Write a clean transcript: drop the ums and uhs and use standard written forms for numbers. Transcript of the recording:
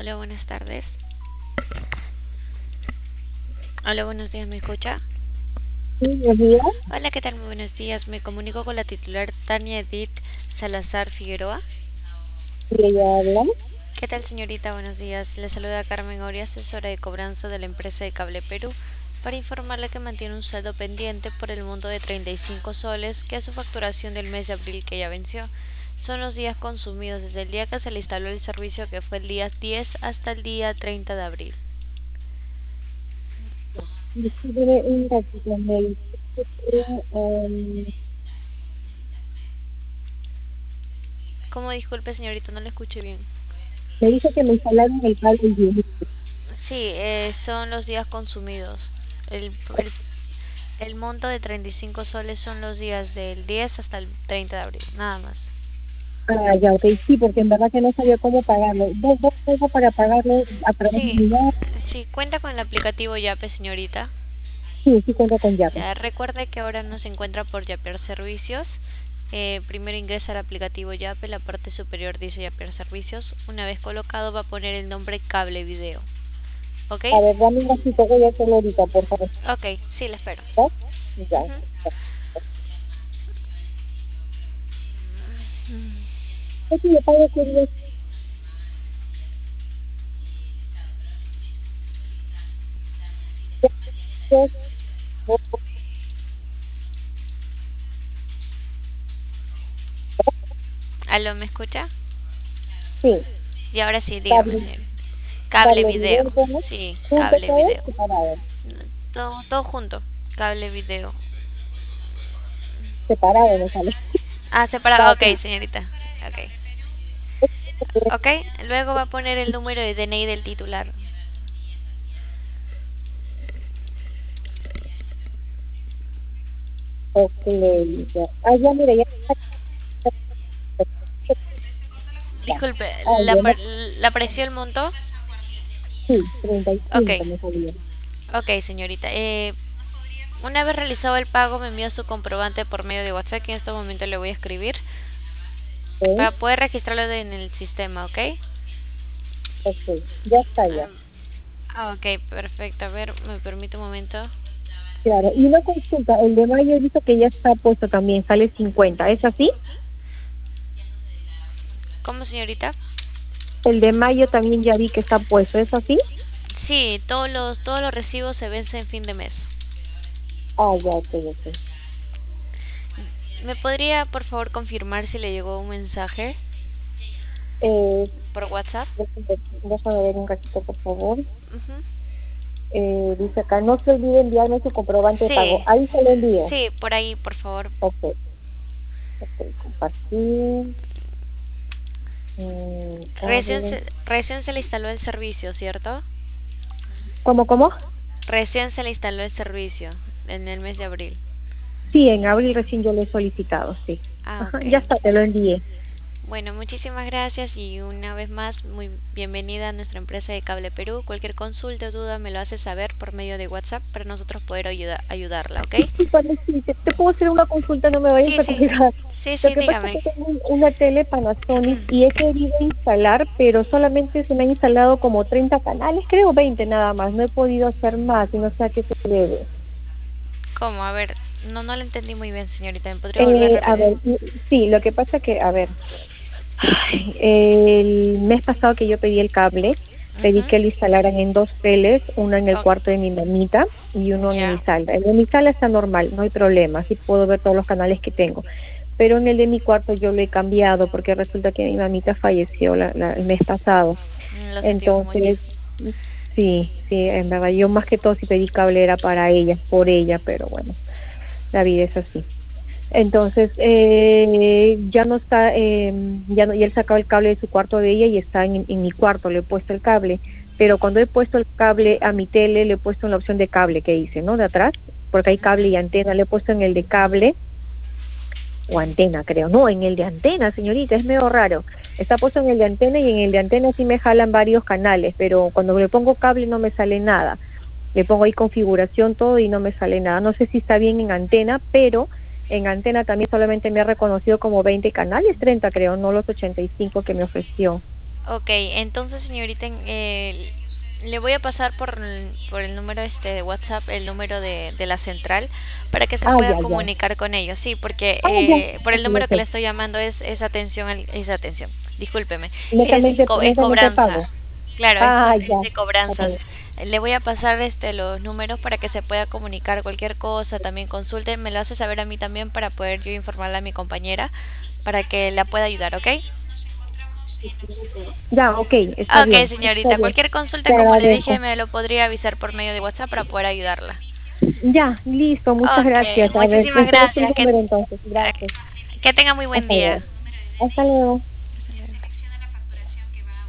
Hola, buenas tardes. Hola, buenos días, ¿me escucha? Sí, buenos días. Hola, ¿qué tal? Muy buenos días. Me comunico con la titular Tania Edith Salazar Figueroa. Sí, ella habla. ¿Qué tal, señorita? Buenos días. Le saluda Carmen Oria, asesora de cobranza de la empresa de Cable Perú, para informarle que mantiene un saldo pendiente por el monto de 35 soles, que es su facturación del mes de abril que ya venció. Son los días consumidos desde el día que se le instaló el servicio, que fue el día 10, hasta el día 30 de abril. Disculpe un ratito, me dice que, ¿Cómo? Disculpe, señorita, no le escuché bien. me dice que me instalaron el cable el 10. Sí, son los días consumidos. El, el, el monto de 35 soles son los días del 10 hasta el 30 de abril, nada más. Ah, ya, ok, sí, porque en verdad que no sabía cómo pagarlo. ¿Dos cosas para pagarlo a través de Sí, mi web? sí, cuenta con el aplicativo Yape, señorita. Sí, sí cuento con Yape. Ya recuerde que ahora no se encuentra por Yapear Servicios. Primero ingresa al aplicativo Yape, la parte superior dice Yapear Servicios. Una vez colocado va a poner el nombre Cable Video. ¿Ok? A ver, dame un ratito, voy a hacerlo ahorita, por favor. Ok, sí, la espero. ¿Ya? Ya. Ujú. Es que yo pago con los dos, ¿Aló, me escucha? sí, Y ahora sí, dígame, cable, señor. Cable cable video. video, ¿no? Sí, Junto cable todo, video. separado. Todo junto. Cable video. Separado, me sale. Ah, separado. Ok, Cable. señorita. Ok. Ok, luego va a poner el número de DNI del titular. Ok, ya. Ah, ya, mira, ya. Disculpe, Ah, ya, no, ¿la apreció el monto? sí, treinta y Ok, cinco me salió. ok, señorita. Una vez realizado el pago, me envía su comprobante por medio de WhatsApp, que en este momento le voy a escribir, Ok, para poder registrarlo en el sistema, ¿ok? ok, ya está ya. Ok, perfecto. A ver, me permite un momento. Claro, y una consulta, el de mayo he visto que ya está puesto también, sale 50, ¿es así? ¿Cómo, señorita? El de mayo también ya vi que está puesto, ¿es así? Sí, todos los recibos se vencen en fin de mes. Ah, ya, ok, ok. ¿Me podría, por favor, confirmar si le llegó un mensaje Eh, por WhatsApp? déjame ver un ratito, por favor. Ujú. Dice acá, no se olvide enviarme su comprobante de pago. Sí, Ahí se lo envío. sí, por ahí, por favor. Ok, ok, compartir. Cable. Recién se le instaló el servicio, ¿cierto? ¿Cómo, cómo? Recién se le instaló el servicio en el mes de abril. Sí, en abril recién yo lo he solicitado, sí. Ah, Ajá, ya ok. está, te lo envié. Bueno, muchísimas gracias y una vez más, muy bienvenida a nuestra empresa de Cable Perú. Cualquier consulta o duda me lo hace saber por medio de WhatsApp para nosotros poder ayudarla, ¿ok? Disculpa, sí, te puedo hacer una consulta, no me vayas Sí, a sí, colgar. sí, Lo sí, que pasa es dígame. que tengo una tele Panasonic y he querido instalar, pero solamente se me han instalado como 30 canales, creo 20 nada más. No he podido hacer más y no sé a qué se debe. ¿Cómo? A ver, no lo entendí muy bien, señorita. ¿Me podría volver a A repetir? ver, sí, lo que pasa que, a ver, el mes pasado que yo pedí el cable, pedí Mhm. que lo instalaran en dos teles, uno en el cuarto de mi mamita y uno en mi Ya. sala. El de mi sala está normal, no hay problema, así puedo ver todos los canales que tengo. Pero en el de mi cuarto yo lo he cambiado porque resulta que mi mamita falleció el mes pasado. Lo sentimos mucho. Entonces, sí, sí, en verdad, yo más que todo si pedí cable era para ella, por ella, pero bueno, la vida es así. Entonces, ya no está, ya no, y él sacaba el cable de su cuarto de ella y está en mi cuarto, le he puesto el cable, pero cuando he puesto el cable a mi tele, le he puesto en la opción de cable que dice, ¿no? De atrás, porque hay cable y Ujú. antena, le he puesto en el de cable, o antena creo, no, en el de antena, señorita, es medio raro. Está puesto en el de antena y en el de antena sí me jalan varios canales, pero cuando le pongo cable no me sale nada. Le pongo ahí configuración todo y no me sale nada. No sé si está bien en antena, pero en antena también solamente me ha reconocido como 20 canales, 30 creo, no los 85 que me ofreció. Ok, entonces señorita, le voy a pasar por el número de WhatsApp, el número de la central, para que se Ah, pueda ya, ya. comunicar con ellos. Sí, porque Ah, ya. por el Ok, número que le ok. estoy llamando es atención, es atención, discúlpeme, es Netamente cobranza. pago. Claro, Ah, es ya. de cobranzas. Ok. Le voy a pasar los números para que se pueda comunicar cualquier cosa, también consulte, me lo hace saber a mí también para poder yo informarle a mi compañera para que la pueda ayudar, ¿ok? Ya, ok, está Ok, bien. Está señorita, bien. cualquier consulta, Te como le dije, agradezco. me lo podría avisar por medio de WhatsApp para poder ayudarla. Ya, listo. Muchas Ok, gracias. A ver, muchísimas espero tu gracias. número entonces. Gracias. Que tenga muy buen Hasta día. luego. Hasta luego.